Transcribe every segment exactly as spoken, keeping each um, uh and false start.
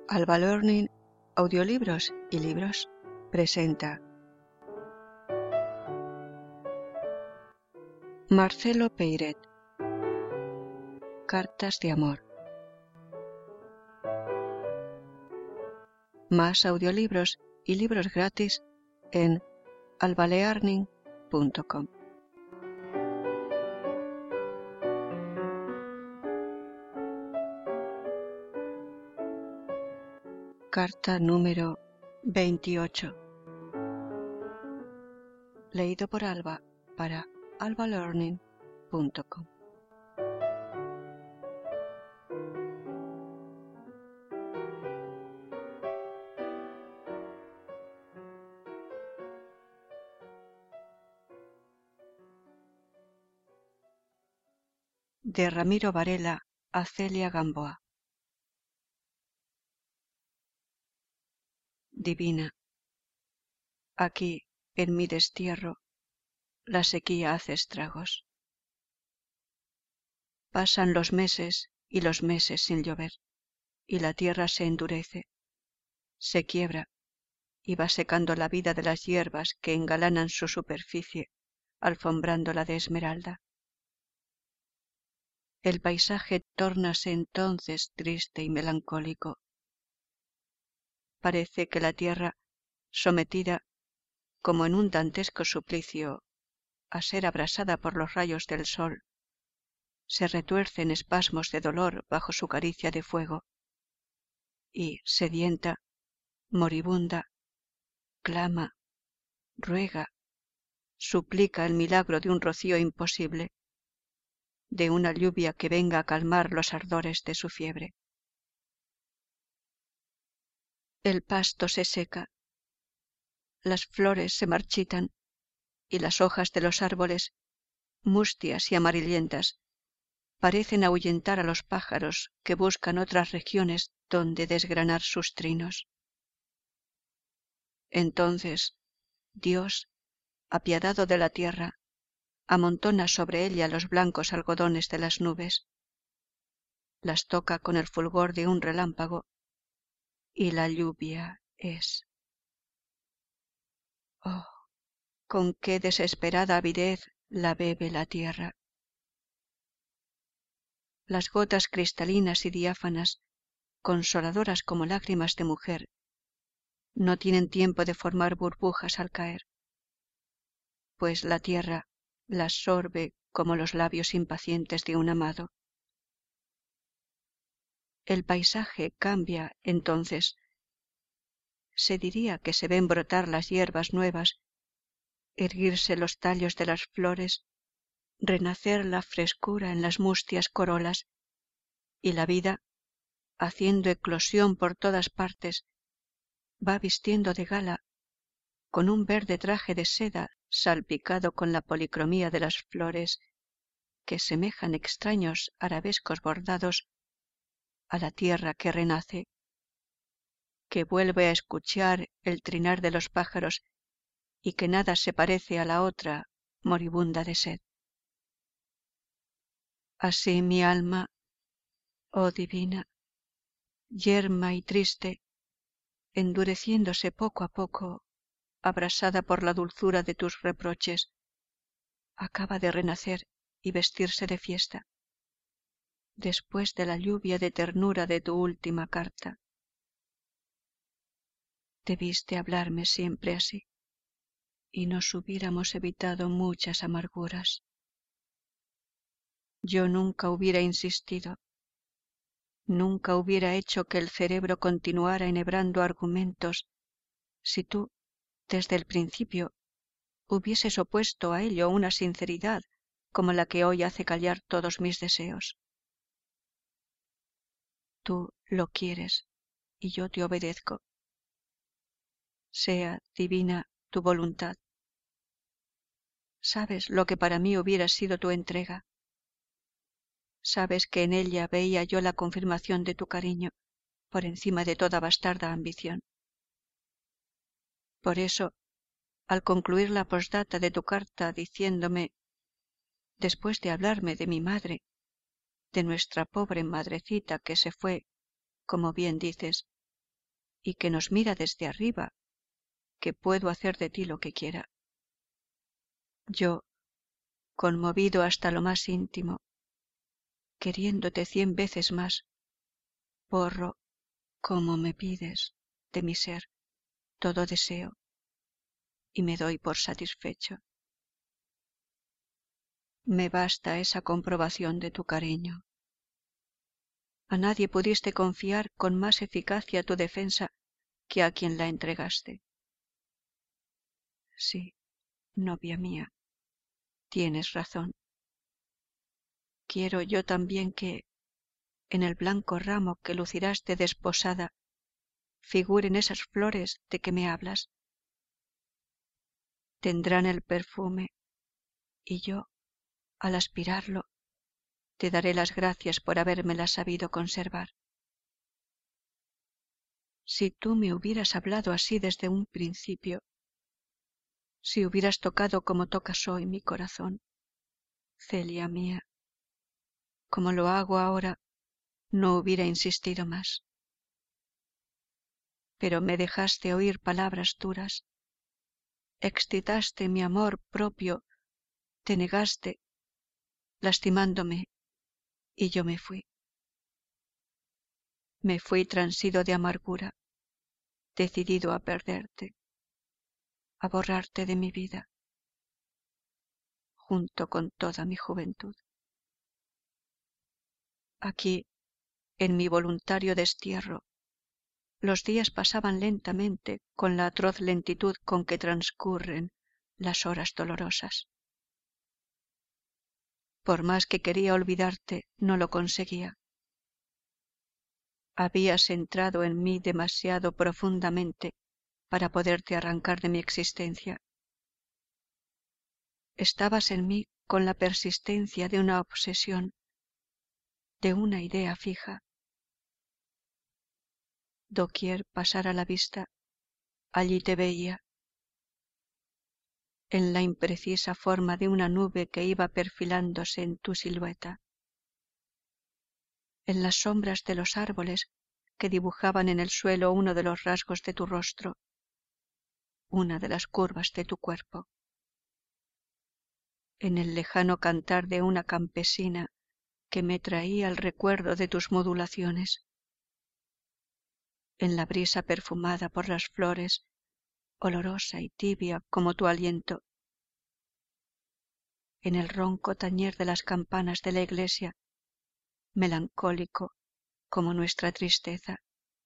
Alba Learning, audiolibros y libros, presenta Marcelo Peiret, Cartas de amor. Más audiolibros y libros gratis en alba learning punto com. Carta número veintiocho. Leído por Alba para alba learning punto com. De Ramiro Varela a Celia Gamboa. Divina, aquí, en mi destierro, la sequía hace estragos. Pasan los meses y los meses sin llover, y la tierra se endurece, se quiebra, y va secando la vida de las hierbas que engalanan su superficie, alfombrándola de esmeralda. El paisaje tórnase entonces triste y melancólico. Parece que la tierra, sometida, como en un dantesco suplicio, a ser abrasada por los rayos del sol, se retuerce en espasmos de dolor bajo su caricia de fuego, y, sedienta, moribunda, clama, ruega, suplica el milagro de un rocío imposible, de una lluvia que venga a calmar los ardores de su fiebre. El pasto se seca, las flores se marchitan, y las hojas de los árboles, mustias y amarillentas, parecen ahuyentar a los pájaros que buscan otras regiones donde desgranar sus trinos. Entonces, Dios, apiadado de la tierra, amontona sobre ella los blancos algodones de las nubes, las toca con el fulgor de un relámpago, y la lluvia es. Oh, con qué desesperada avidez la bebe la tierra. Las gotas cristalinas y diáfanas, consoladoras como lágrimas de mujer, no tienen tiempo de formar burbujas al caer, pues la tierra las sorbe como los labios impacientes de un amado. El paisaje cambia entonces. Se diría que se ven brotar las hierbas nuevas, erguirse los tallos de las flores, renacer la frescura en las mustias corolas, y la vida, haciendo eclosión por todas partes, va vistiendo de gala, con un verde traje de seda salpicado con la policromía de las flores, que semejan extraños arabescos bordados, a la tierra que renace, que vuelve a escuchar el trinar de los pájaros y que nada se parece a la otra, moribunda de sed. Así mi alma, oh divina, yerma y triste, endureciéndose poco a poco, abrasada por la dulzura de tus reproches, acaba de renacer y vestirse de fiesta, después de la lluvia de ternura de tu última carta. Debiste hablarme siempre así, y nos hubiéramos evitado muchas amarguras. Yo nunca hubiera insistido, nunca hubiera hecho que el cerebro continuara enhebrando argumentos, si tú, desde el principio, hubieses opuesto a ello una sinceridad como la que hoy hace callar todos mis deseos. Tú lo quieres, y yo te obedezco. Sea, divina, tu voluntad. Sabes lo que para mí hubiera sido tu entrega. Sabes que en ella veía yo la confirmación de tu cariño, por encima de toda bastarda ambición. Por eso, al concluir la postdata de tu carta diciéndome, después de hablarme de mi madre, de nuestra pobre madrecita que se fue, como bien dices, y que nos mira desde arriba, que puedo hacer de ti lo que quiera. Yo, conmovido hasta lo más íntimo, queriéndote cien veces más, borro, como me pides, de mi ser, todo deseo, y me doy por satisfecho. Me basta esa comprobación de tu cariño. A nadie pudiste confiar con más eficacia tu defensa que a quien la entregaste. Sí, novia mía, tienes razón. Quiero yo también que, en el blanco ramo que lucirás de desposada, figuren esas flores de que me hablas. Tendrán el perfume, y yo, al aspirarlo, te daré las gracias por habérmelas sabido conservar. Si tú me hubieras hablado así desde un principio, si hubieras tocado como tocas hoy mi corazón, Celia mía, como lo hago ahora, no hubiera insistido más. Pero me dejaste oír palabras duras, excitaste mi amor propio, te negaste, lastimándome, y yo me fui. Me fui transido de amargura, decidido a perderte, a borrarte de mi vida, junto con toda mi juventud. Aquí, en mi voluntario destierro, los días pasaban lentamente con la atroz lentitud con que transcurren las horas dolorosas. Por más que quería olvidarte, no lo conseguía. Habías entrado en mí demasiado profundamente para poderte arrancar de mi existencia. Estabas en mí con la persistencia de una obsesión, de una idea fija. Doquier pasara la vista, allí te veía, en la imprecisa forma de una nube que iba perfilándose en tu silueta, en las sombras de los árboles que dibujaban en el suelo uno de los rasgos de tu rostro, una de las curvas de tu cuerpo, en el lejano cantar de una campesina que me traía el recuerdo de tus modulaciones, en la brisa perfumada por las flores, olorosa y tibia como tu aliento, en el ronco tañer de las campanas de la iglesia, melancólico como nuestra tristeza,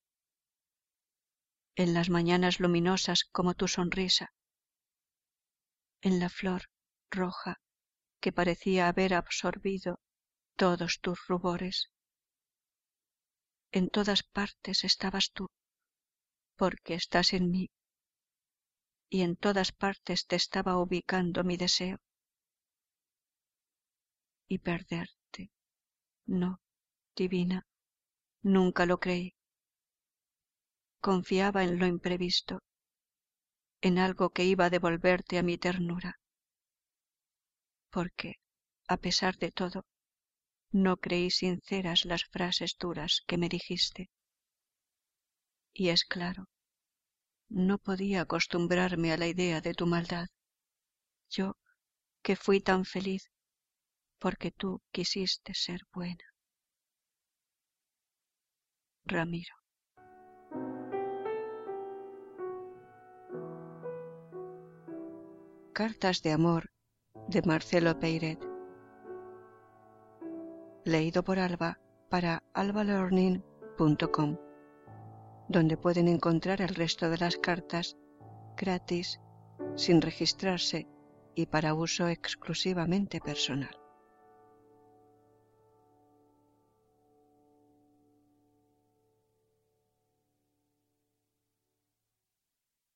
en las mañanas luminosas como tu sonrisa, en la flor roja que parecía haber absorbido todos tus rubores. En todas partes estabas tú, porque estás en mí, y en todas partes te estaba ubicando mi deseo. Y perderte, no, divina, nunca lo creí. Confiaba en lo imprevisto, en algo que iba a devolverte a mi ternura, porque, a pesar de todo, no creí sinceras las frases duras que me dijiste. Y es claro, no podía acostumbrarme a la idea de tu maldad. Yo, que fui tan feliz, porque tú quisiste ser buena. Ramiro. Cartas de amor de Marcelo Peiret. Leído por Alba para alba learning punto com, donde pueden encontrar el resto de las cartas gratis, sin registrarse y para uso exclusivamente personal.